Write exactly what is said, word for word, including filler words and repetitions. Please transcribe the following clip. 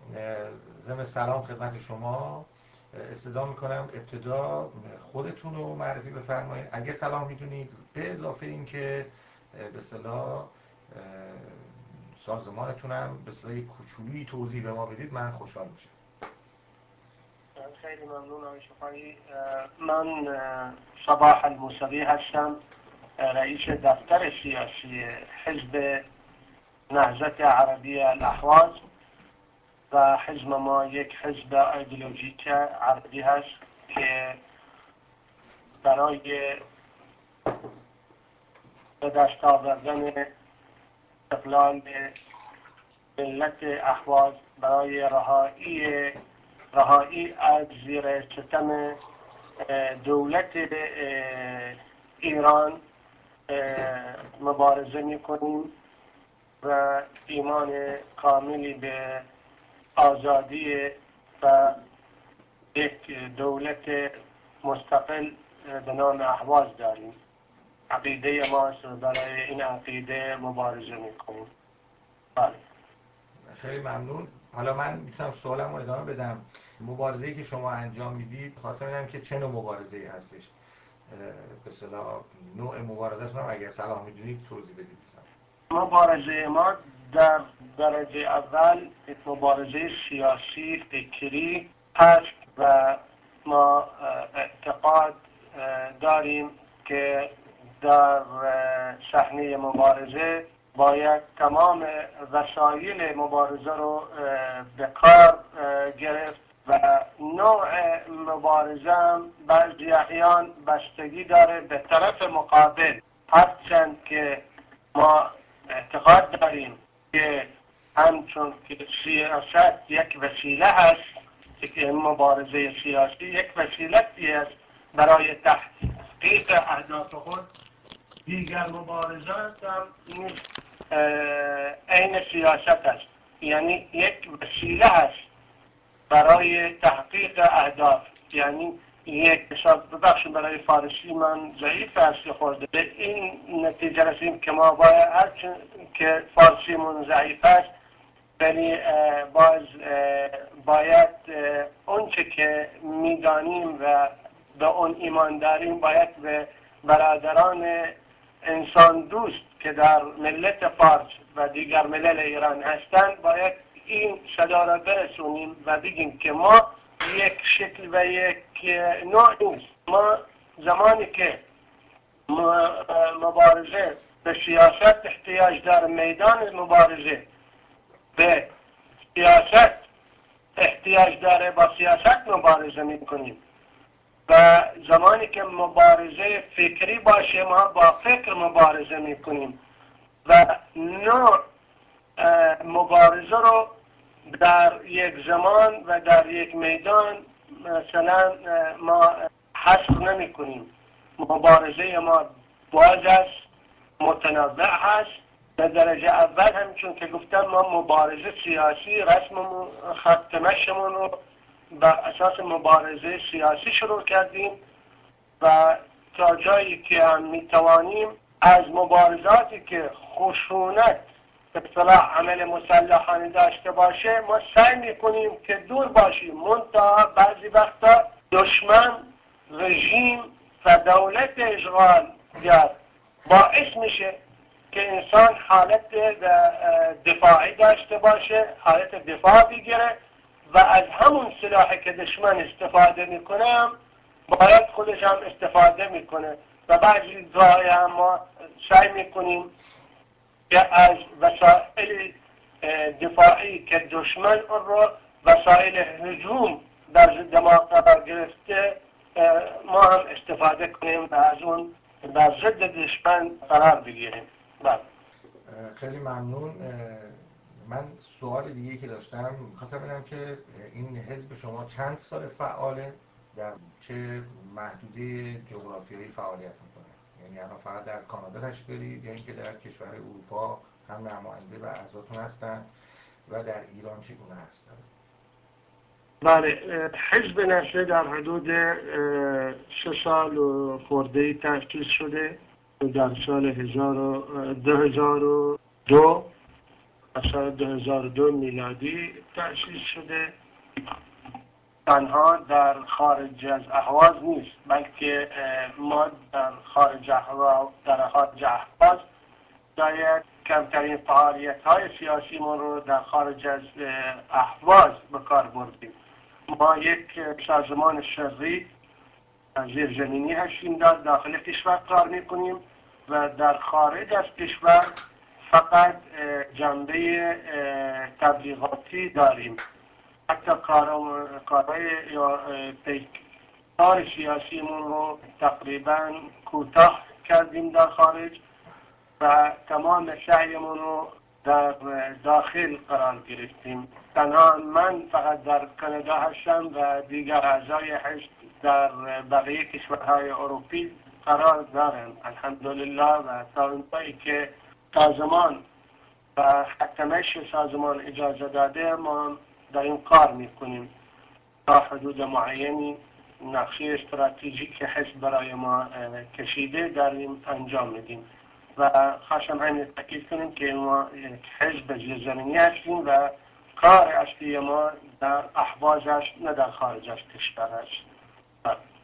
ضمن سلام خدمت شما استدعا میکنم ابتدا خودتون رو معرفی بفرمایید اگه صلاح میدونید، به اضافه این که به اصطلاح سازمانتون هم به اصطلاح کوچولی توضیح به ما بدید من خوشحال میشم. خیلی ممنون آقای شفایی. من صباح الموسوی هستم، رئیس دفتر سیاسی حزب نهضت عربی الاهواز و حزب ما یک حزب ایدئولوژیک عربی هست که برای به دست آوردن استقلال ملت اهواز، برای رهایی رهایی از زیر ستم دولت ایران مبارزه میکنیم و ایمان کاملی به آزادی و یک دولت مستقل به نام اهواز داریم. عقیده ماست و برای این عقیده مبارزه میکنیم. بله. خیلی ممنون. حالا من میتونم سوالم رو ادامه بدم. مبارزه‌ای که شما انجام میدید خواستم ببینم که چه نوع مبارزه‌ای هستش، به اصطلاح نوع مبارزه‌تون هم اگه صلاح میدونید توضیح بدید. مبارزه ما در درجه اول مبارزه سیاسی فکری هست و ما اعتقاد داریم که در صحنه مبارزه باید تمام وسایل مبارزه رو به کار گرفت و نوع مبارزه هم بعضی احیان بستگی داره به طرف مقابل، هرچند که ما اعتقاد داریم که همچون که سیاست یک وسیله هست، که مبارزه سیاسی یک وسیله است برای تحقیق اهداف خود، دیگر مبارزات هم عین سیاست است، یعنی یک وسیله است برای تحقیق اهداف. یعنی یک حساب ببخشید برای فارسی من ضعیف است خورده، به این نتیجه رسیم که ما باید هرچون که فارسی من ضعیف است ولی باز باید اونچه که میدانیم و به اون ایمان داریم باید به برادران انسان دوست که در ملت فارس و دیگر ملل ایران هستند باید این صدا را برسونیم و بگیم که ما یک شکل و یک نوع نیست. ما زمانی که مبارزه به سیاست احتیاج داره، میدان مبارزه به سیاست احتیاج داره، با سیاست مبارزه میکنیم و زمانی که مبارزه فکری باشه ما با فکر مبارزه میکنیم و نوع مبارزه رو در یک زمان و در یک میدان مثلا ما حصر نمی کنیم. مبارزه ما باز است، متنوع هست. در درجه اول همچون که گفتم ما مبارزه سیاسی رسممون خط مشیمون رو بر اساس مبارزه سیاسی شروع کردیم و تا جایی که هم میتوانیم از مبارزاتی که خشونت به اصطلاح عمل مسلحانه داشته باشه ما سعی میکنیم که دور باشیم. منتها بعضی وقتا دشمن، رژیم و دولت اشغالگر باعث میشه که انسان حالت دفاعی داشته باشه، حالت دفاع بگیره و از همون سلاحی که دشمن استفاده میکنه باید خودش هم استفاده میکنه و بعضی جای هم ما سعی میکنیم که از وسایل دفاعی که دشمن اون رو وسایل هجوم در ضد ما قرار گرفته ما هم استفاده کنیم و از اون در ضد دشمن قرار بگیریم. بله. خیلی ممنون. من سوال دیگه که داشتم خواستم ببینم که این حزب شما چند سال فعاله، در چه محدوده جغرافیایی فعالیت میکنه؟ یعنی الان فقط در کانادا تشکیل دارید یا اینکه در کشور اروپا هم نماینده و اعضاتون هستن و در ایران چگونه هستن؟ بله، حزب نشر در حدود سه سال و خورده تأسیس شده در سال دو هزار و دو سال دو هزار و دو میلادی تأسیس شده. تنها در خارج از اهواز نیست، بلکه ما در خارج اهواز در خارج اهواز باید کمترین فعالیت های سیاسی ما رو در خارج از اهواز به کار بردیم. ما یک سازمان سری زیرزمینی هستیم، در داخل کشور کار میکنیم و در خارج از کشور فقط جنبه تبلیغاتی داریم. حتی کارهای یا کار سیاسیمون رو تقریبا کوتاه کردیم در خارج و تمام سعیمون رو در داخل قرار گرفتیم. تنها من فقط در کانادا هستم و دیگر اعضای حزب در بقیه کشورهای اروپی قرار دارن الحمدلله، و تا اونجایی که سازمان و حکمش سازمان اجازه داده ما در این کار میکنیم. تا حدود معینی نقشه استراتژیک که حزب برای ما کشیده داریم انجام میدیم و خواستم همین تاکید کنیم که ما یک حزب زیرزمینی هستیم و کار اصلی ما در اهواز است، نه در خارج از کشور است.